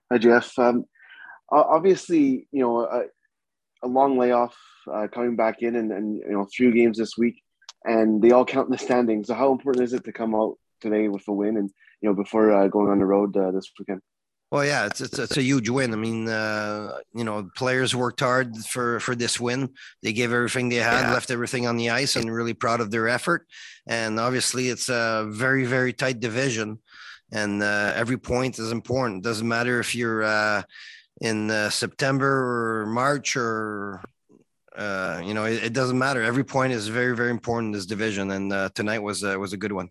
Hi, Jeff. Obviously, a long layoff coming back in and a few games this week, and they all count in the standings. So how important is it to come out today with a win and before going on the road this weekend? Well, yeah, it's a huge win. I mean, players worked hard for this win. They gave everything they had, left everything on the ice, and really proud of their effort. And obviously, it's a very, very tight division, and every point is important. Doesn't matter if you're in September or March or it doesn't matter. Every point is very, very important in this division, and tonight was a good one.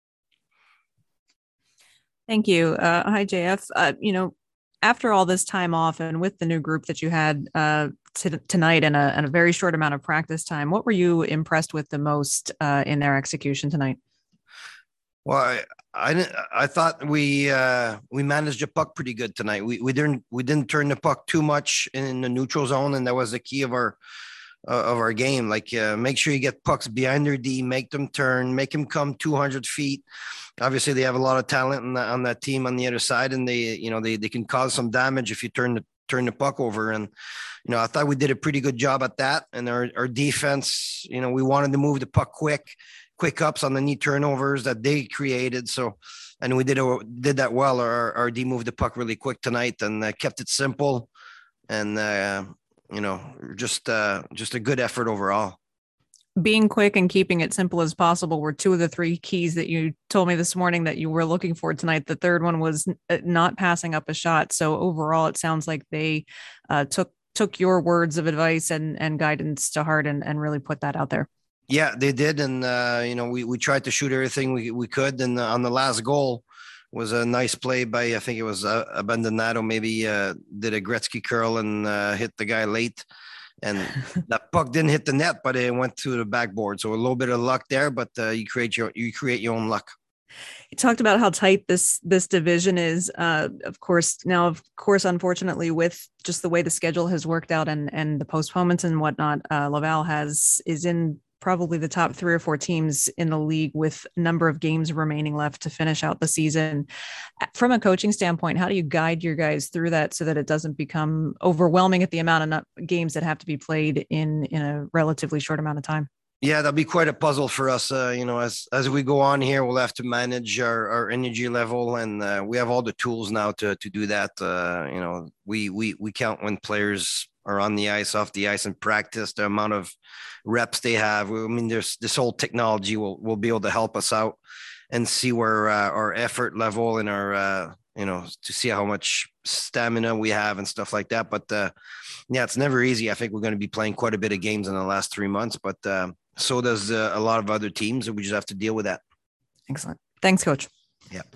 Thank you. Hi, JF. After all this time off and with the new group that you had tonight and a very short amount of practice time, what were you impressed with the most in their execution tonight? Well, I thought we managed the puck pretty good tonight. We didn't turn the puck too much in the neutral zone, and that was the key of our game. Like, make sure you get pucks behind their D, make them turn, make them come 200 feet. Obviously, they have a lot of talent on that team on the other side, and they can cause some damage if you turn the puck over. And I thought we did a pretty good job at that. And our defense, we wanted to move the puck quick ups on the knee turnovers that they created. So, and we did that well. Our D moved the puck really quick tonight and kept it simple. And just a good effort overall. Being quick and keeping it simple as possible were two of the three keys that you told me this morning that you were looking for tonight. The third one was not passing up a shot. So overall, it sounds like they took your words of advice and guidance to heart and really put that out there. Yeah, they did. And, we tried to shoot everything we could. And on the last goal was a nice play by, I think it was Abandonado, maybe did a Gretzky curl and hit the guy late. And that puck didn't hit the net, but it went to the backboard. So a little bit of luck there, but you create your own luck. You talked about how tight this division is. Of course, unfortunately, with just the way the schedule has worked out and the postponements and whatnot, Laval is in probably the top 3 or 4 teams in the league with a number of games remaining left to finish out the season. From a coaching standpoint, how do you guide your guys through that so that it doesn't become overwhelming at the amount of games that have to be played in a relatively short amount of time? Yeah, that'll be quite a puzzle for us. As we go on here, we'll have to manage our energy level, and we have all the tools now to do that. We count when players are on the ice, off the ice, and practice the amount of reps they have. I mean, there's this whole technology will be able to help us out and see where our effort level and our to see how much stamina we have and stuff like that. But yeah, it's never easy. I think we're going to be playing quite a bit of games in the last 3 months, but so does a lot of other teams, and we just have to deal with that. Excellent. Thanks, Coach. Yeah.